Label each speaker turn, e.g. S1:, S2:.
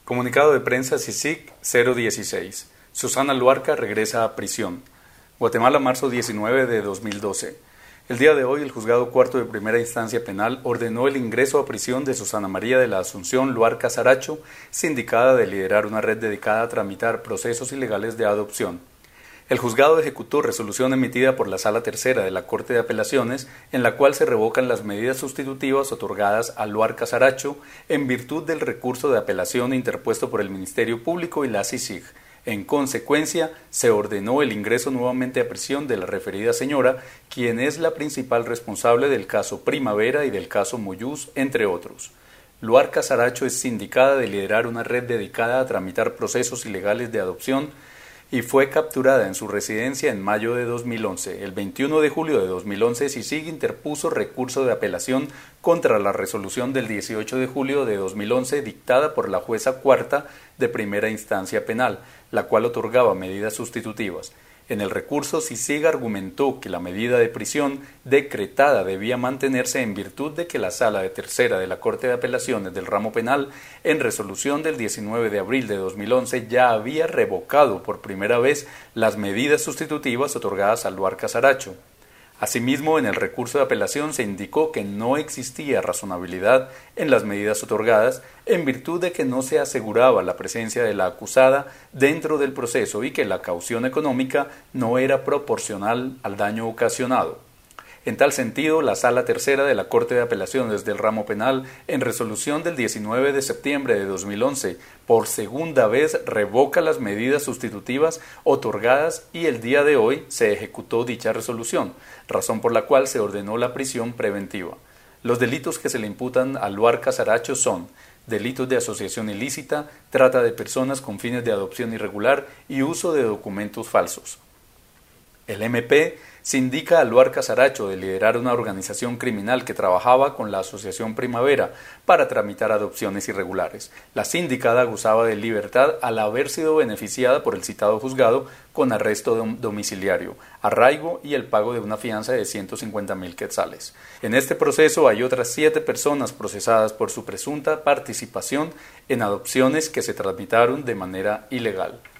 S1: Comunicado de prensa CICIG 016. Susana Luarca regresa a prisión. Guatemala, marzo 19 de 2012. El día de hoy, el Juzgado Cuarto de Primera Instancia Penal ordenó el ingreso a prisión de Susana María de la Asunción Luarca Saracho, sindicada de liderar una red dedicada a tramitar procesos ilegales de adopción. El juzgado ejecutó resolución emitida por la Sala Tercera de la Corte de Apelaciones, en la cual se revocan las medidas sustitutivas otorgadas a Luarca Saracho en virtud del recurso de apelación interpuesto por el Ministerio Público y la CICIG. En consecuencia, se ordenó el ingreso nuevamente a prisión de la referida señora, quien es la principal responsable del caso Primavera y del caso Moyús, entre otros. Luarca Saracho es sindicada de liderar una red dedicada a tramitar procesos ilegales de adopción y fue capturada en su residencia en mayo de 2011. El 21 de julio de 2011, CICIG interpuso recurso de apelación contra la resolución del 18 de julio de 2011 dictada por la jueza cuarta de primera instancia penal, la cual otorgaba medidas sustitutivas. En el recurso, CICIG argumentó que la medida de prisión decretada debía mantenerse en virtud de que la Sala de Tercera de la Corte de Apelaciones del Ramo Penal, en resolución del 19 de abril de 2011, ya había revocado por primera vez las medidas sustitutivas otorgadas a Luarca Saracho. Asimismo, en el recurso de apelación se indicó que no existía razonabilidad en las medidas otorgadas en virtud de que no se aseguraba la presencia de la acusada dentro del proceso y que la caución económica no era proporcional al daño ocasionado. En tal sentido, la Sala Tercera de la Corte de Apelaciones del Ramo Penal, en resolución del 19 de septiembre de 2011, por segunda vez revoca las medidas sustitutivas otorgadas y el día de hoy se ejecutó dicha resolución, razón por la cual se ordenó la prisión preventiva. Los delitos que se le imputan a Luarca Saracho son delitos de asociación ilícita, trata de personas con fines de adopción irregular y uso de documentos falsos. El MP sindica a Luarca Saracho de liderar una organización criminal que trabajaba con la Asociación Primavera para tramitar adopciones irregulares. La sindicada gozaba de libertad al haber sido beneficiada por el citado juzgado con arresto domiciliario, arraigo y el pago de una fianza de 150,000 quetzales. En este proceso hay otras 7 personas procesadas por su presunta participación en adopciones que se tramitaron de manera ilegal.